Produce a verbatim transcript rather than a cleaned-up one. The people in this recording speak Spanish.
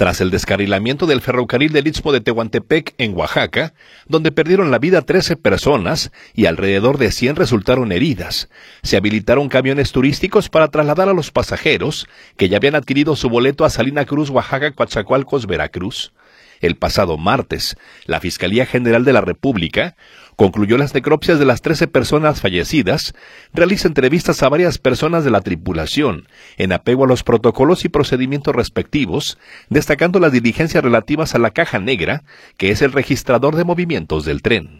Tras el descarrilamiento del ferrocarril del Istmo de Tehuantepec en Oaxaca, donde perdieron la vida trece personas y alrededor de cien resultaron heridas, se habilitaron camiones turísticos para trasladar a los pasajeros que ya habían adquirido su boleto a Salina Cruz, Oaxaca, Coatzacoalcos, Veracruz. El pasado martes, la Fiscalía General de la República concluyó las necropsias de las trece personas fallecidas, realiza entrevistas a varias personas de la tripulación, en apego a los protocolos y procedimientos respectivos, destacando las diligencias relativas a la caja negra, que es el registrador de movimientos del tren.